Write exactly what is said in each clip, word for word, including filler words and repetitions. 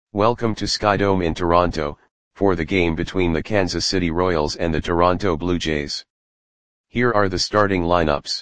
Welcome to Skydome in Toronto, for the game between the Kansas City Royals and the Toronto Blue Jays. Here are the starting lineups.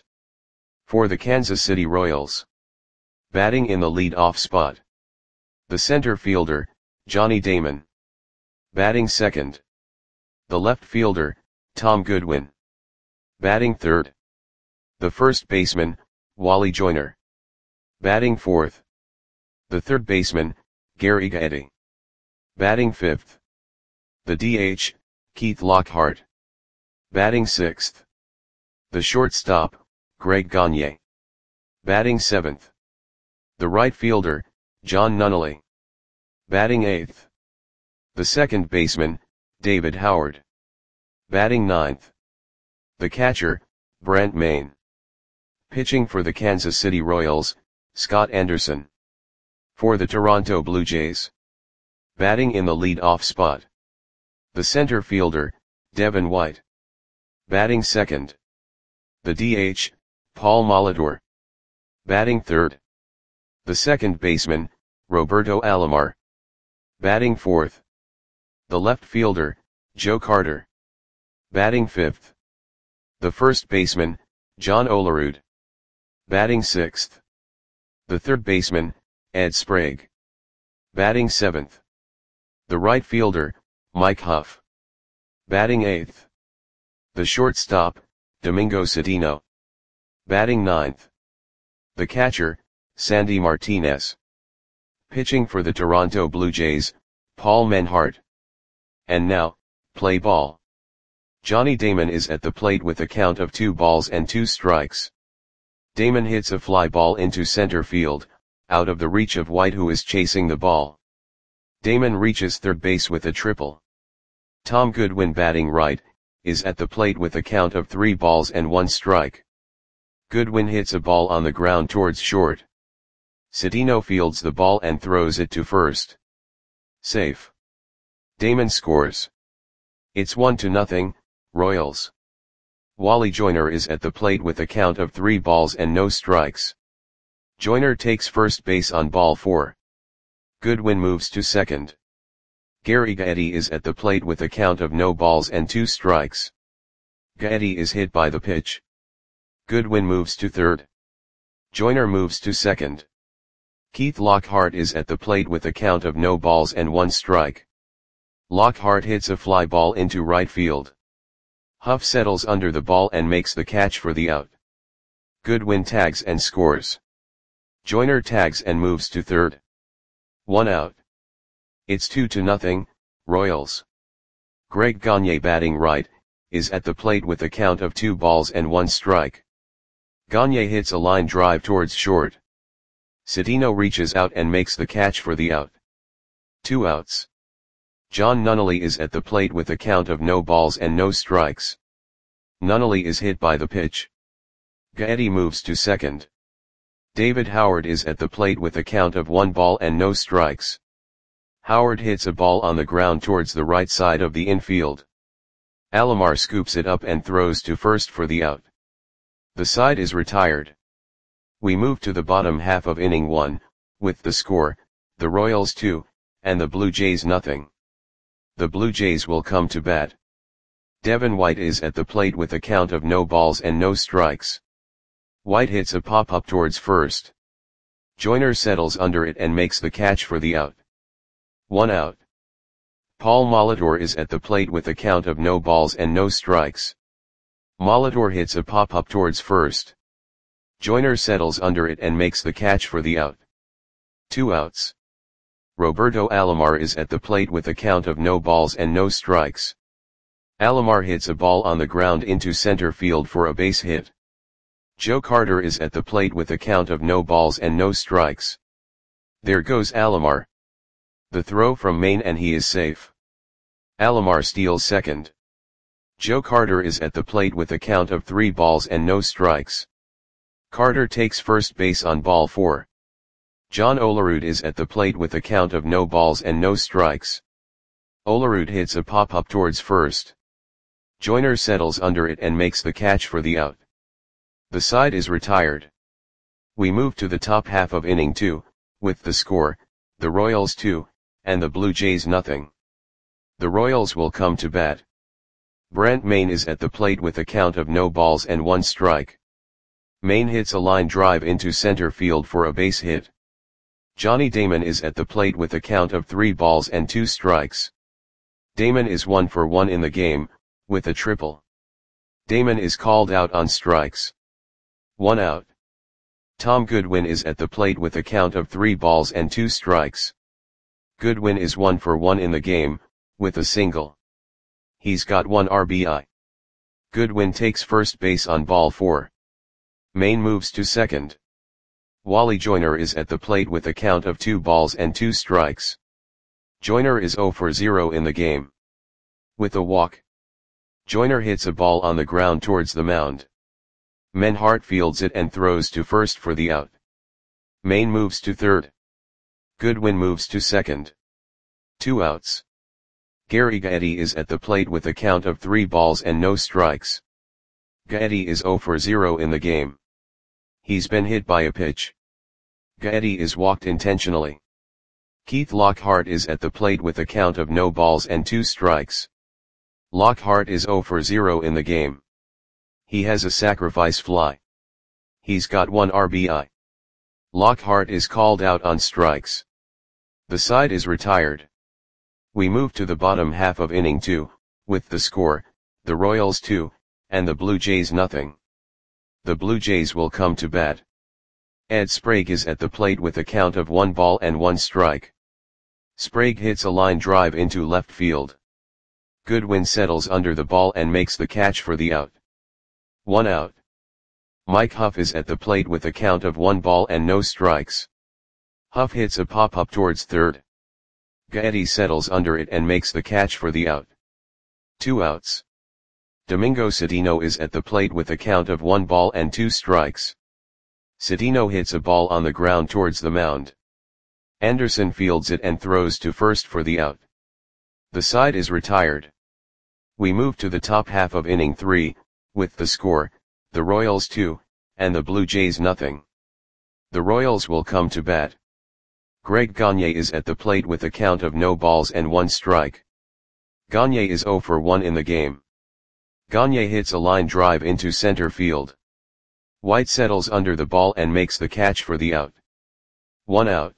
For the Kansas City Royals. Batting in the lead-off spot. The center fielder, Johnny Damon. Batting second. The left fielder, Tom Goodwin. Batting third. The first baseman, Wally Joyner. Batting fourth. The third baseman, Gary Gaetti. Batting fifth. The D H, Keith Lockhart. Batting sixth. The shortstop, Greg Gagne. Batting seventh. The right fielder, John Nunnally. Batting eighth. The second baseman, David Howard. Batting ninth. The catcher, Brent Mayne. Pitching for the Kansas City Royals, Scott Anderson. For the Toronto Blue Jays. Batting in the lead-off spot. The center fielder, Devin White. Batting second. The D H, Paul Molitor. Batting third. The second baseman, Roberto Alomar. Batting fourth. The left fielder, Joe Carter. Batting fifth. The first baseman, John Olerud. Batting sixth. The third baseman, Ed Sprague. Batting seventh. The right fielder, Mike Huff. Batting eighth. The shortstop, Domingo Cedeno. Batting ninth. The catcher, Sandy Martinez. Pitching for the Toronto Blue Jays, Paul Menhart. And now, play ball. Johnny Damon is at the plate with a count of two balls and two strikes. Damon hits a fly ball into center field, out of the reach of White, who is chasing the ball. Damon reaches third base with a triple. Tom Goodwin, batting right, is at the plate with a count of three balls and one strike. Goodwin hits a ball on the ground towards short. Cedeno fields the ball and throws it to first. Safe. Damon scores. It's one to nothing, Royals. Wally Joyner is at the plate with a count of three balls and no strikes. Joyner takes first base on ball four. Goodwin moves to second. Gary Gaetti is at the plate with a count of no balls and two strikes. Gaetti is hit by the pitch. Goodwin moves to third. Joyner moves to second. Keith Lockhart is at the plate with a count of no balls and one strike. Lockhart hits a fly ball into right field. Huff settles under the ball and makes the catch for the out. Goodwin tags and scores. Joyner tags and moves to third. One out. It's two to nothing, Royals. Greg Gagne, batting right, is at the plate with a count of two balls and one strike. Gagne hits a line drive towards short. Cedeno reaches out and makes the catch for the out. Two outs. John Nunnally is at the plate with a count of no balls and no strikes. Nunnally is hit by the pitch. Gaetti moves to second. David Howard is at the plate with a count of one ball and no strikes. Howard hits a ball on the ground towards the right side of the infield. Alomar scoops it up and throws to first for the out. The side is retired. We move to the bottom half of inning one, with the score, the Royals two, and the Blue Jays nothing. The Blue Jays will come to bat. Devin White is at the plate with a count of no balls and no strikes. White hits a pop-up towards first. Joyner settles under it and makes the catch for the out. One out. Paul Molitor is at the plate with a count of no balls and no strikes. Molitor hits a pop-up towards first. Joyner settles under it and makes the catch for the out. Two outs. Roberto Alomar is at the plate with a count of no balls and no strikes. Alomar hits a ball on the ground into center field for a base hit. Joe Carter is at the plate with a count of no balls and no strikes. There goes Alomar. The throw from Mayne and he is safe. Alomar steals second. Joe Carter is at the plate with a count of three balls and no strikes. Carter takes first base on ball four. John Olerud is at the plate with a count of no balls and no strikes. Olerud hits a pop-up towards first. Joyner settles under it and makes the catch for the out. The side is retired. We move to the top half of inning two, with the score, the Royals two, and the Blue Jays nothing. The Royals will come to bat. Brent Mayne is at the plate with a count of no balls and one strike. Mayne hits a line drive into center field for a base hit. Johnny Damon is at the plate with a count of three balls and two strikes. Damon is one for one in the game, with a triple. Damon is called out on strikes. One out. Tom Goodwin is at the plate with a count of three balls and two strikes. Goodwin is one for one in the game, with a single. He's got one R B I. Goodwin takes first base on ball four. Mayne moves to second. Wally Joyner is at the plate with a count of two balls and two strikes. Joyner is zero for zero in the game. With a walk. Joyner hits a ball on the ground towards the mound. Menhart fields it and throws to first for the out. Mayne moves to third. Goodwin moves to second. Two outs. Gary Gaetti is at the plate with a count of three balls and no strikes. Gaetti is zero for zero in the game. He's been hit by a pitch. Gaetti is walked intentionally. Keith Lockhart is at the plate with a count of no balls and two strikes. Lockhart is zero for zero in the game. He has a sacrifice fly. He's got one R B I. Lockhart is called out on strikes. The side is retired. We move to the bottom half of inning two, with the score, the Royals two, and the Blue Jays nothing. The Blue Jays will come to bat. Ed Sprague is at the plate with a count of one ball and one strike. Sprague hits a line drive into left field. Goodwin settles under the ball and makes the catch for the out. One out. Mike Huff is at the plate with a count of one ball and no strikes. Huff hits a pop-up towards third. Gaetti settles under it and makes the catch for the out. Two outs. Domingo Cedeno is at the plate with a count of one ball and two strikes. Cedeno hits a ball on the ground towards the mound. Anderson fields it and throws to first for the out. The side is retired. We move to the top half of inning three, with the score, the Royals two, and the Blue Jays nothing. The Royals will come to bat. Greg Gagne is at the plate with a count of no balls and one strike. Gagne is zero for one in the game. Gagne hits a line drive into center field. White settles under the ball and makes the catch for the out. One out.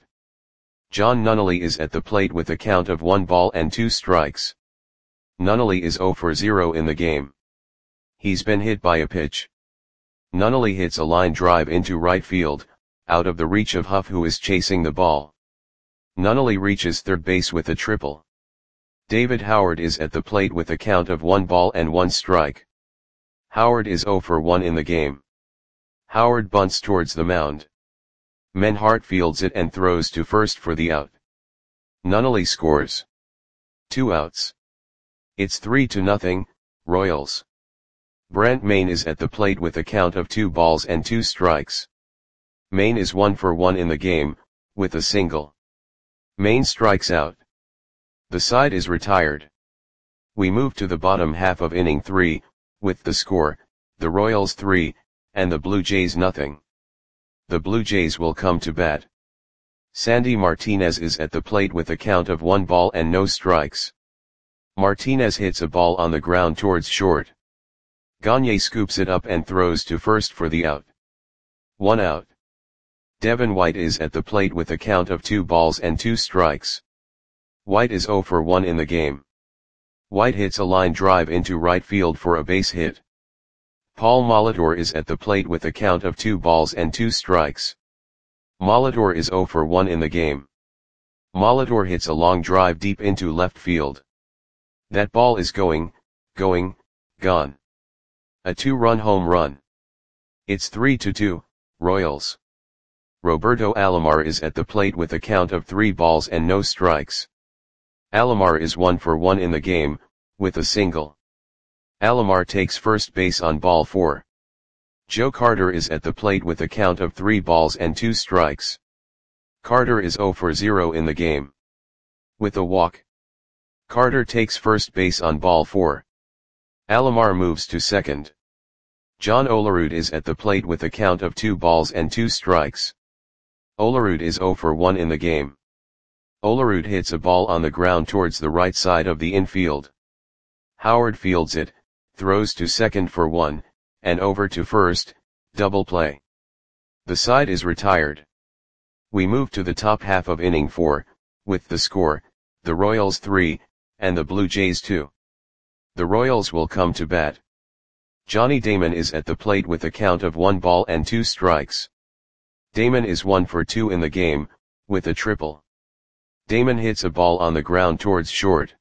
John Nunnally is at the plate with a count of one ball and two strikes. Nunnally is zero for zero in the game. He's been hit by a pitch. Nunnally hits a line drive into right field, out of the reach of Huff, who is chasing the ball. Nunnally reaches third base with a triple. David Howard is at the plate with a count of one ball and one strike. Howard is zero for one in the game. Howard bunts towards the mound. Menhart fields it and throws to first for the out. Nunnally scores. Two outs. It's three to nothing, Royals. Brent Mayne is at the plate with a count of two balls and two strikes. Mayne is one for one in the game, with a single. Mayne strikes out. The side is retired. We move to the bottom half of inning three, with the score, the Royals three, and the Blue Jays nothing. The Blue Jays will come to bat. Sandy Martinez is at the plate with a count of one ball and no strikes. Martinez hits a ball on the ground towards short. Gagne scoops it up and throws to first for the out. One out. Devin White is at the plate with a count of two balls and two strikes. White is zero for one in the game. White hits a line drive into right field for a base hit. Paul Molitor is at the plate with a count of two balls and two strikes. Molitor is zero for one in the game. Molitor hits a long drive deep into left field. That ball is going, going, gone. A two-run home run. It's three to two, Royals. Roberto Alomar is at the plate with a count of three balls and no strikes. Alomar is one for one in the game, with a single. Alomar takes first base on ball four. Joe Carter is at the plate with a count of three balls and two strikes. Carter is zero for zero in the game. With a walk. Carter takes first base on ball four. Alomar moves to second. John Olerud is at the plate with a count of two balls and two strikes. Olerud is zero for one in the game. Olerud hits a ball on the ground towards the right side of the infield. Howard fields it, throws to second for one, and over to first, double play. The side is retired. We move to the top half of inning four, with the score, the Royals three, and the Blue Jays two. The Royals will come to bat. Johnny Damon is at the plate with a count of one ball and two strikes. Damon is one for two in the game, with a triple. Damon hits a ball on the ground towards short.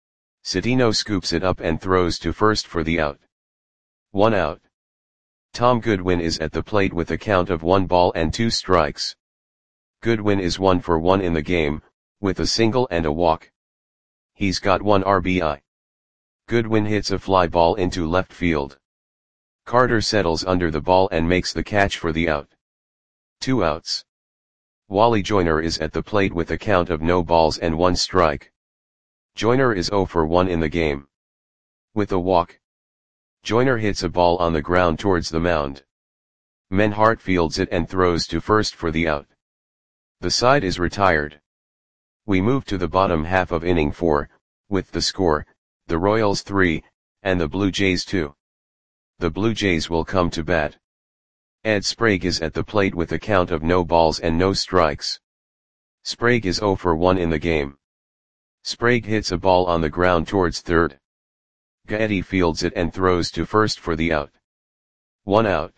Citino scoops it up and throws to first for the out. One out. Tom Goodwin is at the plate with a count of one ball and two strikes. Goodwin is one for one in the game, with a single and a walk. He's got one R B I. Goodwin hits a fly ball into left field. Carter settles under the ball and makes the catch for the out. Two outs. Wally Joyner is at the plate with a count of no balls and one strike. Joyner is zero for one in the game. With a walk. Joyner hits a ball on the ground towards the mound. Menhart fields it and throws to first for the out. The side is retired. We move to the bottom half of inning four, with the score, the Royals three, and the Blue Jays two. The Blue Jays will come to bat. Ed Sprague is at the plate with a count of no balls and no strikes. Sprague is zero for one in the game. Sprague hits a ball on the ground towards third. Gaetti fields it and throws to first for the out. One out.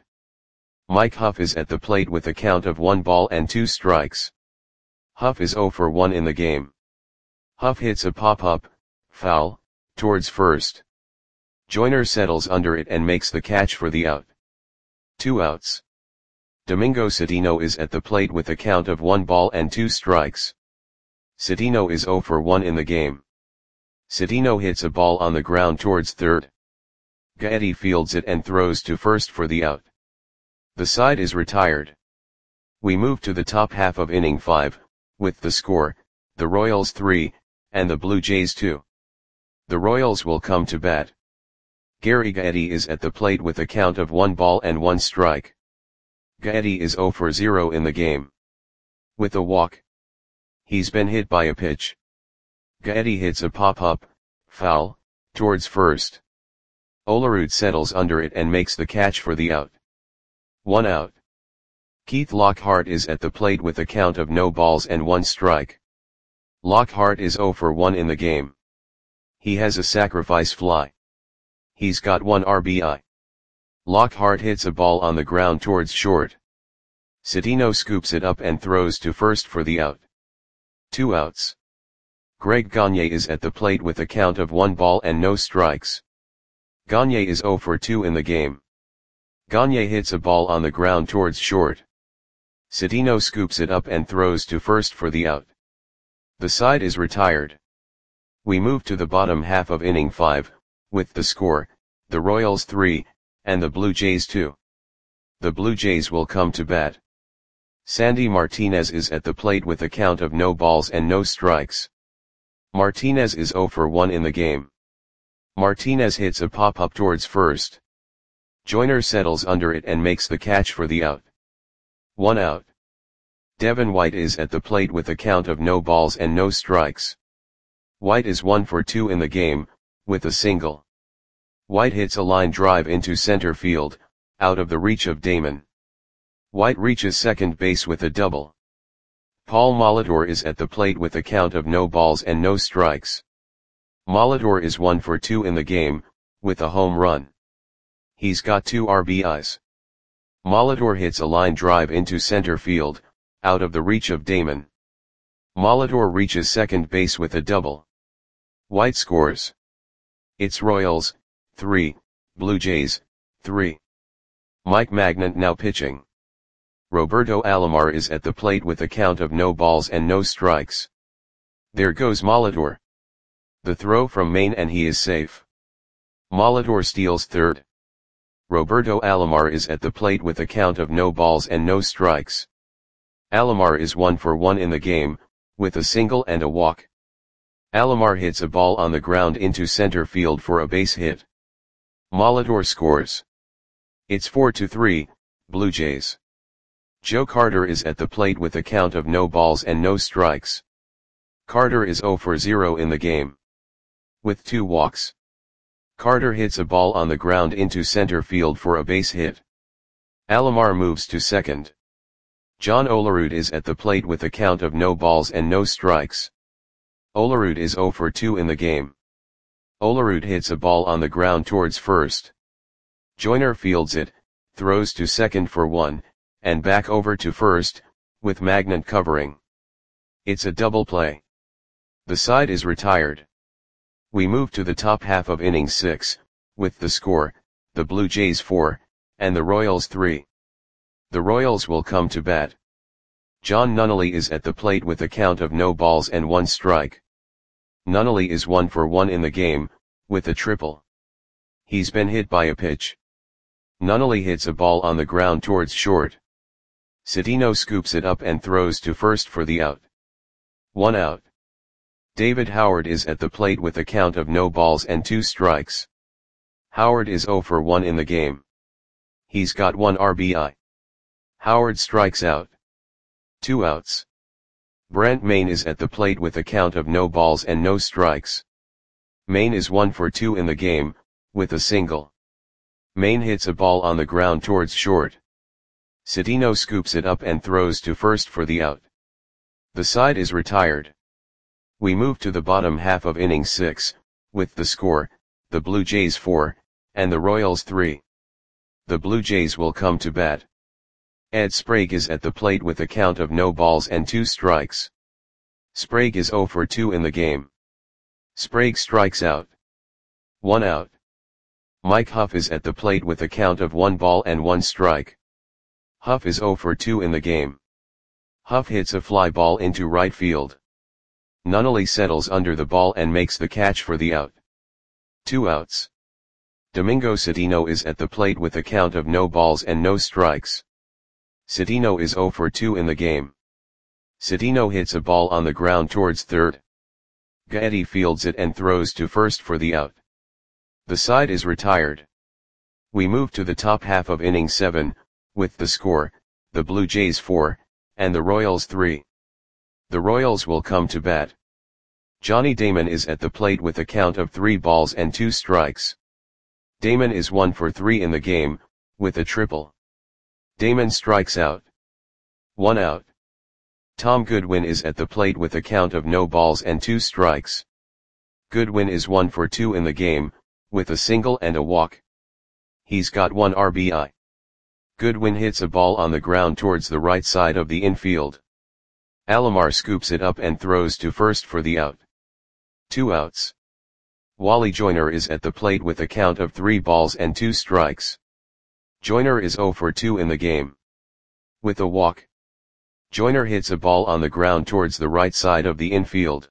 Mike Huff is at the plate with a count of one ball and two strikes. Huff is zero for one in the game. Huff hits a pop-up, foul, towards first. Joyner settles under it and makes the catch for the out. Two outs. Domingo Citino is at the plate with a count of one ball and two strikes. Citino is zero for one in the game. Citino hits a ball on the ground towards third. Gaetti fields it and throws to first for the out. The side is retired. We move to the top half of inning five, with the score, the Royals three, and the Blue Jays two. The Royals will come to bat. Gary Gaetti is at the plate with a count of one ball and one strike. Gaetti is zero for zero in the game. With a walk. He's been hit by a pitch. Gaetti hits a pop-up, foul, towards first. Olerud settles under it and makes the catch for the out. One out. Keith Lockhart is at the plate with a count of no balls and one strike. Lockhart is zero for one in the game. He has a sacrifice fly. He's got one R B I. Lockhart hits a ball on the ground towards short. Citino scoops it up and throws to first for the out. Two outs. Greg Gagne is at the plate with a count of one ball and no strikes. Gagne is zero for two in the game. Gagne hits a ball on the ground towards short. Citino scoops it up and throws to first for the out. The side is retired. We move to the bottom half of inning five, with the score, the Royals three, and the Blue Jays two. The Blue Jays will come to bat. Sandy Martinez is at the plate with a count of no balls and no strikes. Martinez is zero for one in the game. Martinez hits a pop-up towards first. Joyner settles under it and makes the catch for the out. One out. Devin White is at the plate with a count of no balls and no strikes. White is one for two in the game, with a single. White hits a line drive into center field, out of the reach of Damon. White reaches second base with a double. Paul Molitor is at the plate with a count of no balls and no strikes. Molitor is one for two in the game, with a home run. He's got two R B Is. Molitor hits a line drive into center field, out of the reach of Damon. Molitor reaches second base with a double. White scores. It's Royals, three, Blue Jays, three. Mike Magnant now pitching. Roberto Alomar is at the plate with a count of no balls and no strikes. There goes Molitor. The throw from Maine and he is safe. Molitor steals third. Roberto Alomar is at the plate with a count of no balls and no strikes. Alomar is one for one in the game, with a single and a walk. Alomar hits a ball on the ground into center field for a base hit. Molitor scores. It's four to three, Blue Jays. Joe Carter is at the plate with a count of no balls and no strikes. Carter is zero for zero in the game. With two walks. Carter hits a ball on the ground into center field for a base hit. Alomar moves to second. John Olerud is at the plate with a count of no balls and no strikes. Olerud is zero for two in the game. Olerud hits a ball on the ground towards first. Joyner fields it, throws to second for one, and back over to first, with Magnant covering. It's a double play. The side is retired. We move to the top half of inning six, with the score, the Blue Jays four, and the Royals three. The Royals will come to bat. John Nunnally is at the plate with a count of no balls and one strike. Nunnally is one for one in the game, with a triple. He's been hit by a pitch. Nunnally hits a ball on the ground towards short. Citino scoops it up and throws to first for the out. One out. David Howard is at the plate with a count of no balls and two strikes. Howard is zero for one in the game. He's got one R B I. Howard strikes out. Two outs. Brent Mayne is at the plate with a count of no balls and no strikes. Mayne is one for two in the game, with a single. Mayne hits a ball on the ground towards short. Citino scoops it up and throws to first for the out. The side is retired. We move to the bottom half of inning six, with the score, the Blue Jays four, and the Royals three. The Blue Jays will come to bat. Ed Sprague is at the plate with a count of no balls and two strikes. Sprague is zero for two in the game. Sprague strikes out. One out. Mike Huff is at the plate with a count of one ball and one strike. Huff is zero for two in the game. Huff hits a fly ball into right field. Nunnally settles under the ball and makes the catch for the out. Two outs. Domingo Citino is at the plate with a count of no balls and no strikes. Citino is zero for two in the game. Citino hits a ball on the ground towards third. Gaetti fields it and throws to first for the out. The side is retired. We move to the top half of inning seven, with the score, the Blue Jays four, and the Royals three. The Royals will come to bat. Johnny Damon is at the plate with a count of three balls and two strikes. Damon is one for three in the game, with a triple. Damon strikes out. One out. Tom Goodwin is at the plate with a count of no balls and two strikes. Goodwin is one for two in the game, with a single and a walk. He's got one R B I. Goodwin hits a ball on the ground towards the right side of the infield. Alomar scoops it up and throws to first for the out. Two outs. Wally Joyner is at the plate with a count of three balls and two strikes. Joyner is zero for two in the game. With a walk. Joyner hits a ball on the ground towards the right side of the infield.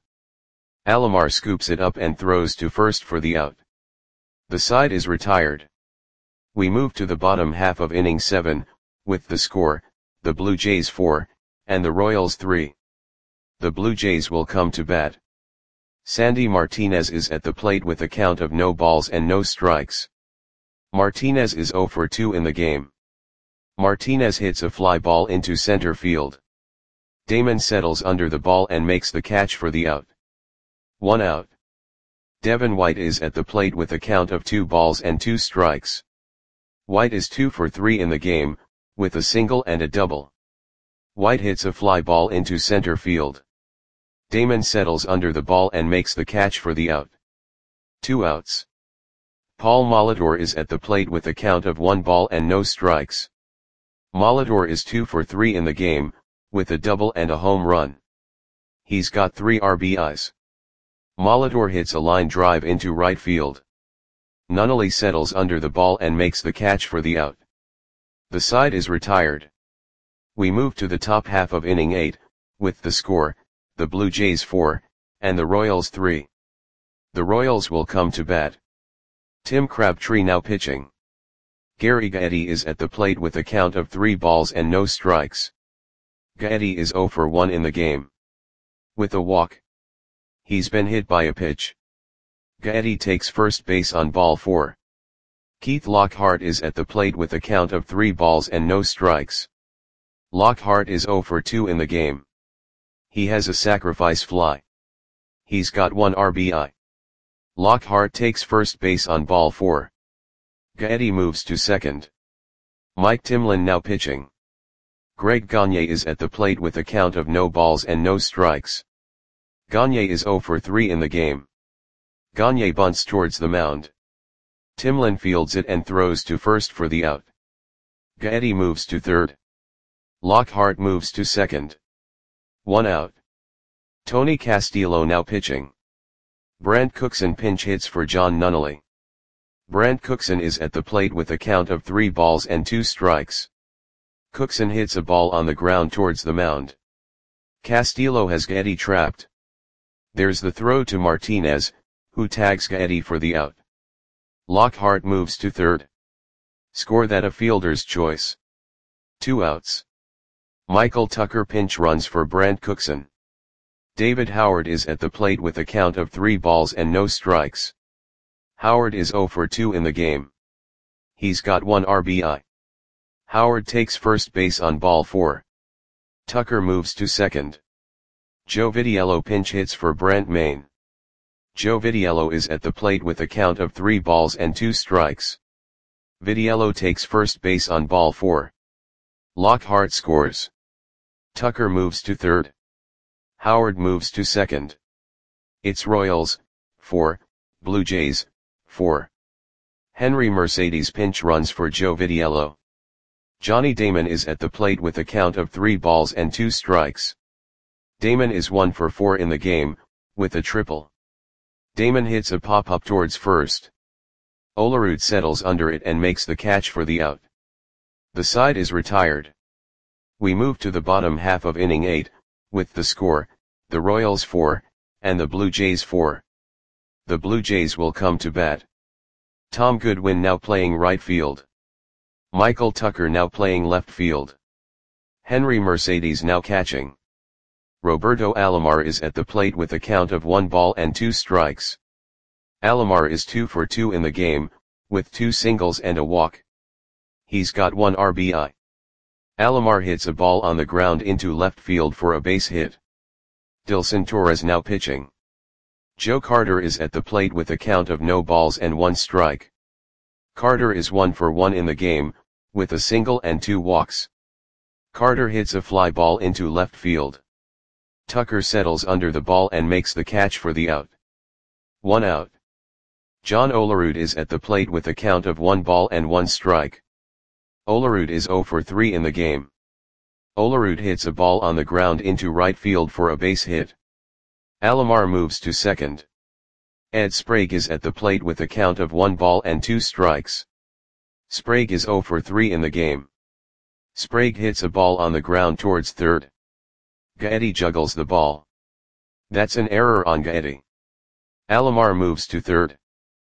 Alomar scoops it up and throws to first for the out. The side is retired. We move to the bottom half of inning seven, with the score, the Blue Jays four, and the Royals three. The Blue Jays will come to bat. Sandy Martinez is at the plate with a count of no balls and no strikes. Martinez is zero for two in the game. Martinez hits a fly ball into center field. Damon settles under the ball and makes the catch for the out. One out. Devin White is at the plate with a count of two balls and two strikes. White is two for three in the game, with a single and a double. White hits a fly ball into center field. Damon settles under the ball and makes the catch for the out. Two outs. Paul Molitor is at the plate with a count of one ball and no strikes. Molitor is two for three in the game, with a double and a home run. He's got three R B Is. Molitor hits a line drive into right field. Nunnally settles under the ball and makes the catch for the out. The side is retired. We move to the top half of inning eight, with the score, the Blue Jays four, and the Royals three. The Royals will come to bat. Tim Crabtree now pitching. Gary Gaetti is at the plate with a count of three balls and no strikes. Gaetti is zero for one in the game. With a walk. He's been hit by a pitch. Gaetti takes first base on ball four. Keith Lockhart is at the plate with a count of three balls and no strikes. Lockhart is zero for two in the game. He has a sacrifice fly. He's got one R B I. Lockhart takes first base on ball four. Gaetti moves to second. Mike Timlin now pitching. Greg Gagne is at the plate with a count of no balls and no strikes. Gagne is zero for three in the game. Gagne bunts towards the mound. Timlin fields it and throws to first for the out. Gaetti moves to third. Lockhart moves to second. One out. Tony Castillo now pitching. Brant Cookson pinch hits for John Nunnally. Brant Cookson is at the plate with a count of three balls and two strikes. Cookson hits a ball on the ground towards the mound. Castillo has Gaetti trapped. There's the throw to Martinez, who tags Gaetti for the out. Lockhart moves to third. Score that a fielder's choice. Two outs. Michael Tucker pinch runs for Brant Cookson. David Howard is at the plate with a count of three balls and no strikes. Howard is zero for two in the game. He's got one R B I. Howard takes first base on ball four. Tucker moves to second. Joe Vitiello pinch hits for Brent Maine. Joe Vitiello is at the plate with a count of three balls and two strikes. Vitiello takes first base on ball four. Lockhart scores. Tucker moves to third. Howard moves to second. It's Royals, four, Blue Jays, four. Henry Mercedes pinch runs for Joe Vitiello. Johnny Damon is at the plate with a count of three balls and two strikes. Damon is one for four in the game, with a triple. Damon hits a pop-up towards first. Olerud settles under it and makes the catch for the out. The side is retired. We move to the bottom half of inning eight, with the score, the Royals four, and the Blue Jays four. The Blue Jays will come to bat. Tom Goodwin now playing right field. Michael Tucker now playing left field. Henry Mercedes now catching. Roberto Alomar is at the plate with a count of one ball and two strikes. Alomar is two for two in the game, with two singles and a walk. He's got one R B I. Alomar hits a ball on the ground into left field for a base hit. Dilson Torres now pitching. Joe Carter is at the plate with a count of no balls and one strike. Carter is one for one in the game, with a single and two walks. Carter hits a fly ball into left field. Tucker settles under the ball and makes the catch for the out. One out. John Olerud is at the plate with a count of one ball and one strike. Olerud is zero for three in the game. Olerud hits a ball on the ground into right field for a base hit. Alomar moves to second. Ed Sprague is at the plate with a count of one ball and two strikes. Sprague is zero for three in the game. Sprague hits a ball on the ground towards third. Gaetti juggles the ball. That's an error on Gaetti. Alomar moves to third.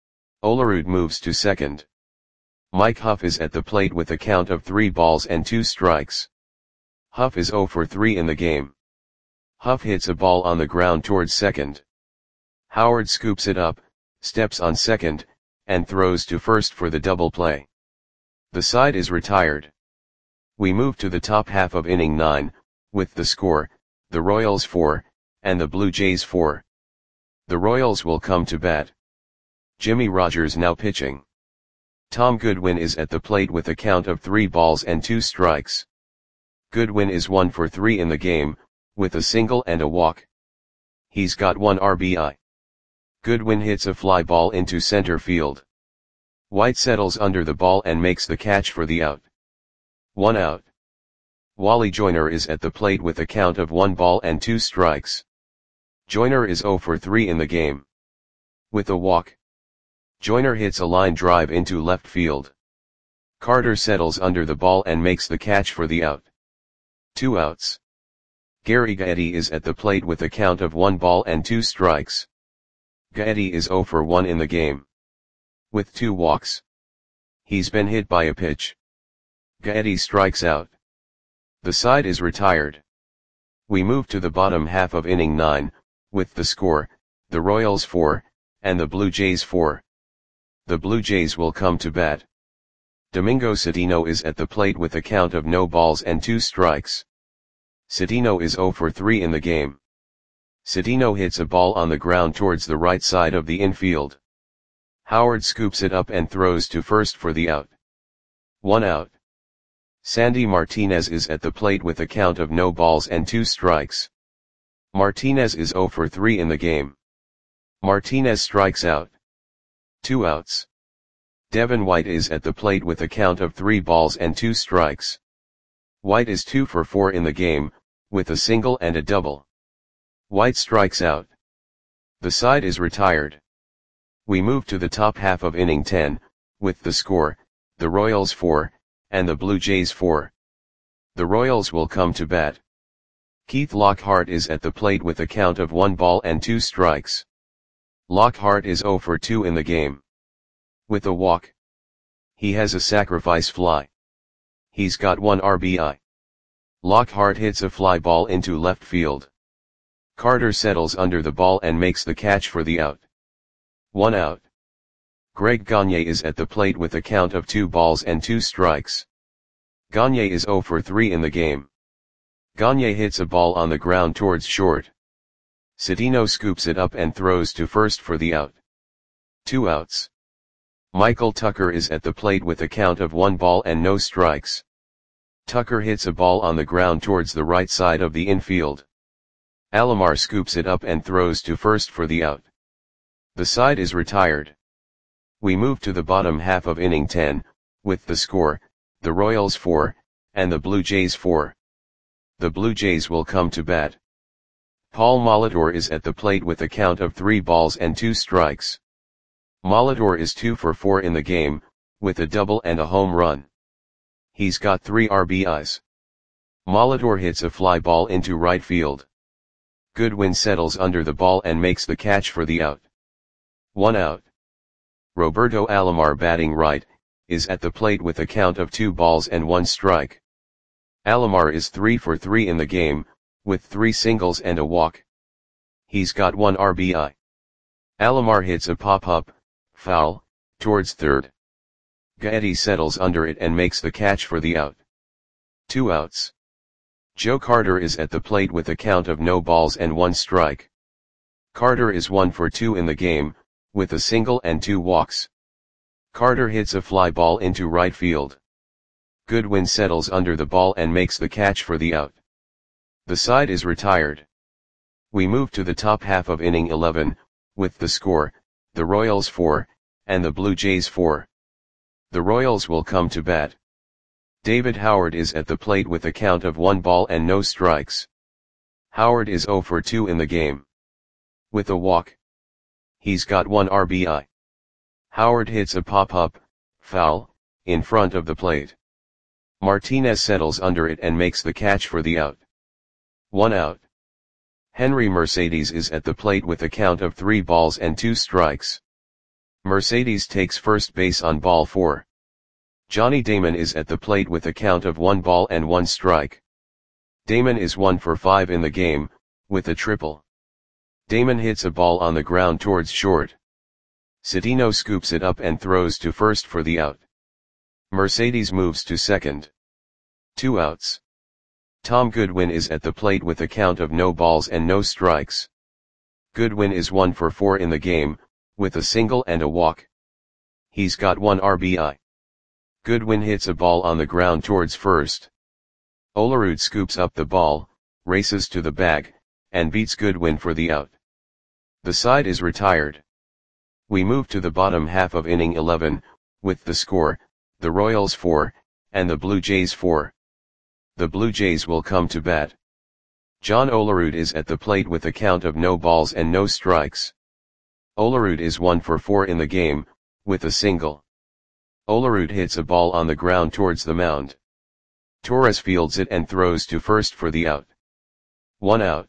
Olerud moves to second. Mike Huff is at the plate with a count of three balls and two strikes. Huff is zero for three in the game. Huff hits a ball on the ground towards second. Howard scoops it up, steps on second, and throws to first for the double play. The side is retired. We move to the top half of inning nine, with the score, the Royals four, and the Blue Jays four. The Royals will come to bat. Jimmy Rogers now pitching. Tom Goodwin is at the plate with a count of three balls and two strikes. Goodwin is one for three in the game, with a single and a walk. He's got one R B I. Goodwin hits a fly ball into center field. White settles under the ball and makes the catch for the out. One out. Wally Joyner is at the plate with a count of one ball and two strikes. Joyner is zero for three in the game. With a walk. Joyner hits a line drive into left field. Carter settles under the ball and makes the catch for the out. Two outs. Gary Gaetti is at the plate with a count of one ball and two strikes. Gaetti is zero for one in the game. With two walks. He's been hit by a pitch. Gaetti strikes out. The side is retired. We move to the bottom half of inning nine, with the score, the Royals four, and the Blue Jays four. The Blue Jays will come to bat. Domingo Cedeno is at the plate with a count of no balls and two strikes. Cedeno is zero for three in the game. Citino hits a ball on the ground towards the right side of the infield. Howard scoops it up and throws to first for the out. One out. Sandy Martinez is at the plate with a count of no balls and two strikes. Martinez is zero for three in the game. Martinez strikes out. Two outs. Devin White is at the plate with a count of three balls and two strikes. White is two for four in the game, with a single and a double. White strikes out. The side is retired. We move to the top half of inning ten, with the score, the Royals four, and the Blue Jays four. The Royals will come to bat. Keith Lockhart is at the plate with a count of one ball and two strikes. Lockhart is zero for two in the game. With a walk. He has a sacrifice fly. He's got one R B I. Lockhart hits a fly ball into left field. Carter settles under the ball and makes the catch for the out. One out. Greg Gagne is at the plate with a count of two balls and two strikes. Gagne is zero for three in the game. Gagne hits a ball on the ground towards short. Citino scoops it up and throws to first for the out. Two outs. Michael Tucker is at the plate with a count of one ball and no strikes. Tucker hits a ball on the ground towards the right side of the infield. Alomar scoops it up and throws to first for the out. The side is retired. We move to the bottom half of inning ten, with the score, the Royals four, and the Blue Jays four. The Blue Jays will come to bat. Paul Molitor is at the plate with a count of three balls and two strikes. Molitor is two for four in the game, with a double and a home run. He's got three R B Is. Molitor hits a fly ball into right field. Goodwin settles under the ball and makes the catch for the out. One out. Roberto Alomar, batting right, is at the plate with a count of two balls and one strike. Alomar is three for three in the game, with three singles and a walk. He's got one R B I. Alomar hits a pop-up, foul, towards third. Gaetti settles under it and makes the catch for the out. Two outs. Joe Carter is at the plate with a count of no balls and one strike. Carter is one for two in the game, with a single and two walks. Carter hits a fly ball into right field. Goodwin settles under the ball and makes the catch for the out. The side is retired. We move to the top half of inning eleven, with the score, the Royals four, and the Blue Jays four. The Royals will come to bat. David Howard is at the plate with a count of one ball and no strikes. Howard is zero for two in the game. With a walk. He's got one R B I. Howard hits a pop-up, foul, in front of the plate. Martinez settles under it and makes the catch for the out. One out. Henry Mercedes is at the plate with a count of three balls and two strikes. Mercedes takes first base on ball four. Johnny Damon is at the plate with a count of one ball and one strike. Damon is one for five in the game, with a triple. Damon hits a ball on the ground towards short. Citino scoops it up and throws to first for the out. Mercedes moves to second. Two outs. Tom Goodwin is at the plate with a count of no balls and no strikes. Goodwin is one for four in the game, with a single and a walk. He's got one R B I. Goodwin hits a ball on the ground towards first. Olerud scoops up the ball, races to the bag, and beats Goodwin for the out. The side is retired. We move to the bottom half of inning eleven, with the score, the Royals four, and the Blue Jays four. The Blue Jays will come to bat. John Olerud is at the plate with a count of no balls and no strikes. Olerud is one for four in the game, with a single. Olerud hits a ball on the ground towards the mound. Torres fields it and throws to first for the out. One out.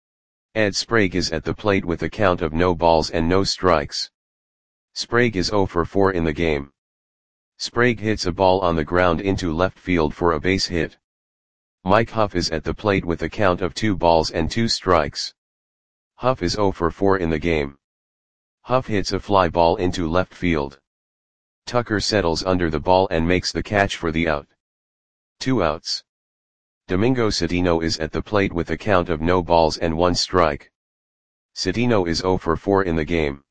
Ed Sprague is at the plate with a count of no balls and no strikes. Sprague is zero for four in the game. Sprague hits a ball on the ground into left field for a base hit. Mike Huff is at the plate with a count of two balls and two strikes. Huff is zero for four in the game. Huff hits a fly ball into left field. Tucker settles under the ball and makes the catch for the out. Two outs. Domingo Citino is at the plate with a count of no balls and one strike. Citino is zero for four in the game.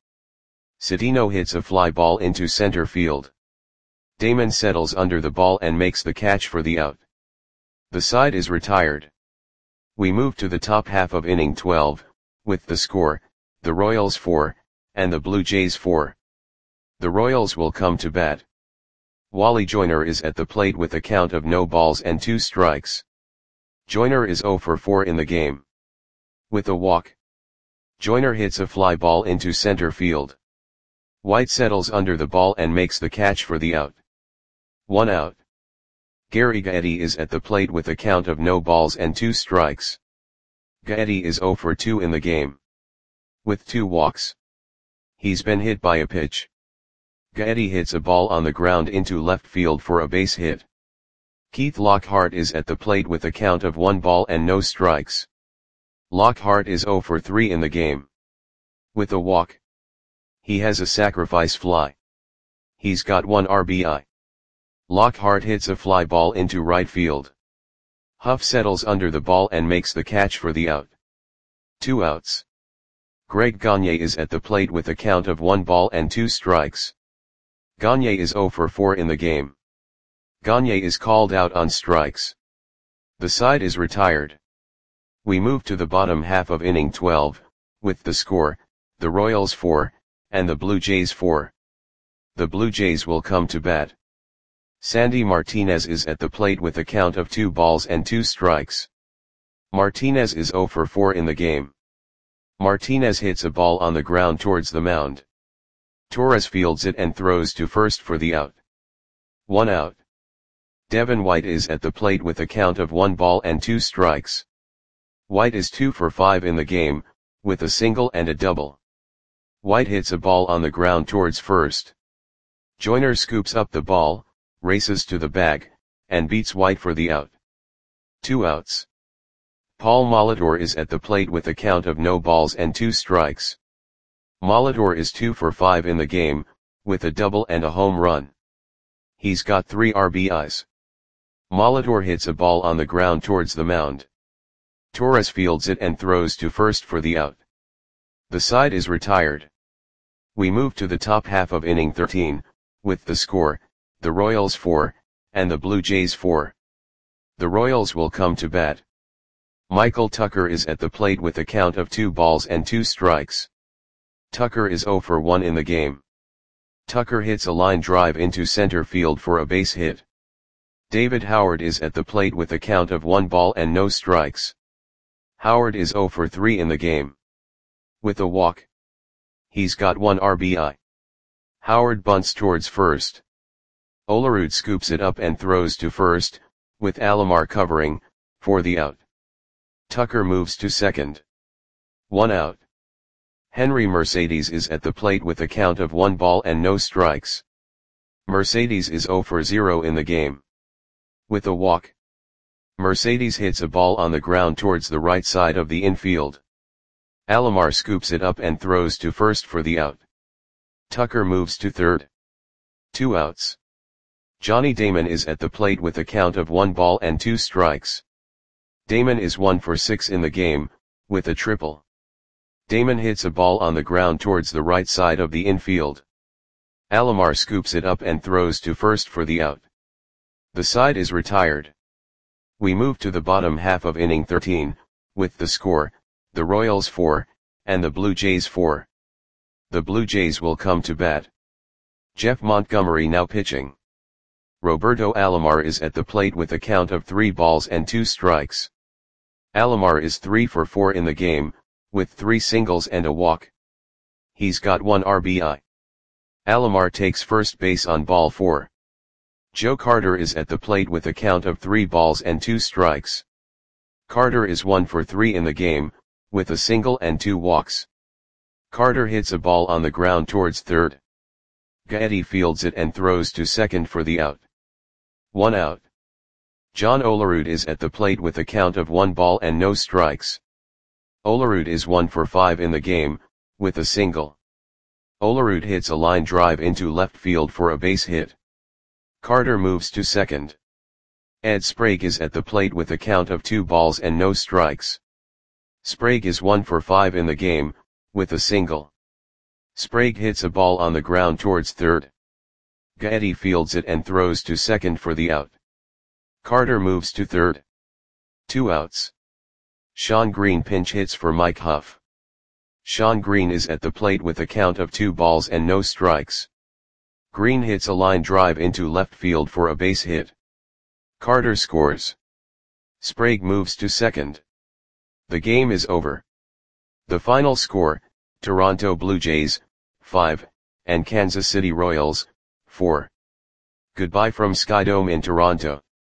Citino hits a fly ball into center field. Damon settles under the ball and makes the catch for the out. The side is retired. We move to the top half of inning twelve, with the score, the Royals four, and the Blue Jays four. The Royals will come to bat. Wally Joyner is at the plate with a count of no balls and two strikes. Joyner is zero for four in the game. With a walk, Joyner hits a fly ball into center field. White settles under the ball and makes the catch for the out. One out. Gary Gaetti is at the plate with a count of no balls and two strikes. Gaetti is zero for two in the game. With two walks. He's been hit by a pitch. Gaetti hits a ball on the ground into left field for a base hit. Keith Lockhart is at the plate with a count of one ball and no strikes. Lockhart is zero for three in the game. With a walk. He has a sacrifice fly. He's got one R B I. Lockhart hits a fly ball into right field. Huff settles under the ball and makes the catch for the out. Two outs. Greg Gagne is at the plate with a count of one ball and two strikes. Gagne is zero for four in the game. Gagne is called out on strikes. The side is retired. We move to the bottom half of inning twelve, with the score, the Royals four, and the Blue Jays four. The Blue Jays will come to bat. Sandy Martinez is at the plate with a count of two balls and two strikes. Martinez is zero for four in the game. Martinez hits a ball on the ground towards the mound. Torres fields it and throws to first for the out. One out. Devin White is at the plate with a count of one ball and two strikes. White is two for five in the game, with a single and a double. White hits a ball on the ground towards first. Joyner scoops up the ball, races to the bag, and beats White for the out. Two outs. Paul Molitor is at the plate with a count of no balls and two strikes. Molitor is two for five in the game, with a double and a home run. He's got three R B Is. Molitor hits a ball on the ground towards the mound. Torres fields it and throws to first for the out. The side is retired. We move to the top half of inning thirteen, with the score, the Royals four, and the Blue Jays four. The Royals will come to bat. Michael Tucker is at the plate with a count of two balls and two strikes. Tucker is zero for one in the game. Tucker hits a line drive into center field for a base hit. David Howard is at the plate with a count of one ball and no strikes. Howard is zero for three in the game. With a walk. He's got one R B I. Howard bunts towards first. Olerud scoops it up and throws to first, with Alomar covering, for the out. Tucker moves to second. One out. Henry Mercedes is at the plate with a count of one ball and no strikes. Mercedes is zero for zero in the game. With a walk. Mercedes hits a ball on the ground towards the right side of the infield. Alomar scoops it up and throws to first for the out. Tucker moves to third. Two outs. Johnny Damon is at the plate with a count of one ball and two strikes. Damon is one for six in the game, with a triple. Damon hits a ball on the ground towards the right side of the infield. Alomar scoops it up and throws to first for the out. The side is retired. We move to the bottom half of inning thirteen, with the score, the Royals four, and the Blue Jays four. The Blue Jays will come to bat. Jeff Montgomery now pitching. Roberto Alomar is at the plate with a count of three balls and two strikes. Alomar is three for four in the game, with three singles and a walk. He's got one R B I. Alomar takes first base on ball four. Joe Carter is at the plate with a count of three balls and two strikes. Carter is one for three in the game, with a single and two walks. Carter hits a ball on the ground towards third. Gaetti fields it and throws to second for the out. One out. John Olerud is at the plate with a count of one ball and no strikes. Olerud is one for five in the game, with a single. Olerud hits a line drive into left field for a base hit. Carter moves to second. Ed Sprague is at the plate with a count of two balls and no strikes. Sprague is one for five in the game, with a single. Sprague hits a ball on the ground towards third. Gaetti fields it and throws to second for the out. Carter moves to third. Two outs. Shawn Green pinch hits for Mike Huff. Shawn Green is at the plate with a count of two balls and no strikes. Green hits a line drive into left field for a base hit. Carter scores. Sprague moves to second. The game is over. The final score, Toronto Blue Jays, five, and Kansas City Royals, four. Goodbye from Skydome in Toronto.